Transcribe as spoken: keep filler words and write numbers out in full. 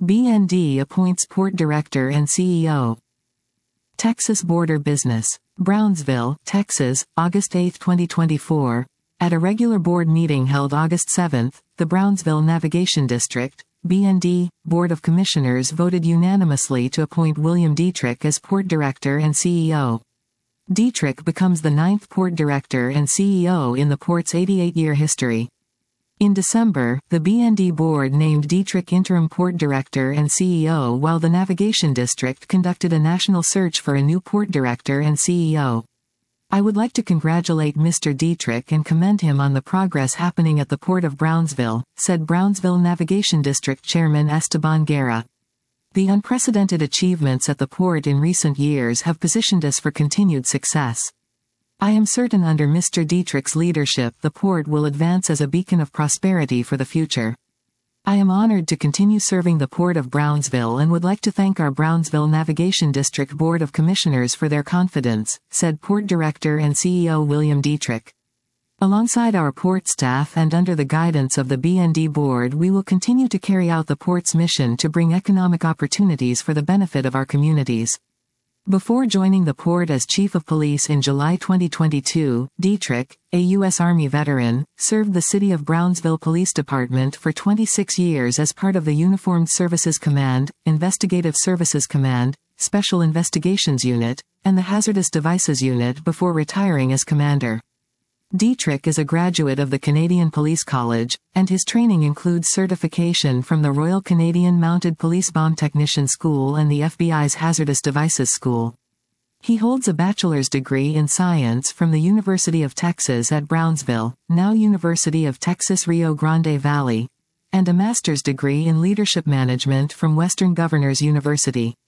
B N D appoints port director and C E O. Texas Border Business. Brownsville, Texas, August eighth twenty twenty-four. At a regular board meeting held August seventh, the Brownsville Navigation District, B N D, Board of Commissioners voted unanimously to appoint William Dietrich as port director and C E O. Dietrich becomes the ninth port director and C E O in the port's eighty-eight-year history. In December, the B N D board named Dietrich interim port director and C E O while the Navigation District conducted a national search for a new port director and C E O. I would like to congratulate Mister Dietrich and commend him on the progress happening at the Port of Brownsville, said Brownsville Navigation District Chairman Esteban Guerra. The unprecedented achievements at the port in recent years have positioned us for continued success. I am certain under Mister Dietrich's leadership the port will advance as a beacon of prosperity for the future. I am honored to continue serving the Port of Brownsville and would like to thank our Brownsville Navigation District Board of Commissioners for their confidence, said Port Director and C E O William Dietrich. Alongside our port staff and under the guidance of the B N D Board, we will continue to carry out the port's mission to bring economic opportunities for the benefit of our communities. Before joining the port as Chief of Police in July twenty twenty-two, Dietrich, a U S Army veteran, served the City of Brownsville Police Department for twenty-six years as part of the Uniformed Services Command, Investigative Services Command, Special Investigations Unit, and the Hazardous Devices Unit before retiring as commander. Dietrich is a graduate of the Canadian Police College, and his training includes certification from the Royal Canadian Mounted Police Bomb Technician School and the F B I's Hazardous Devices School. He holds a bachelor's degree in science from the University of Texas at Brownsville, now University of Texas Rio Grande Valley, and a master's degree in leadership management from Western Governors University.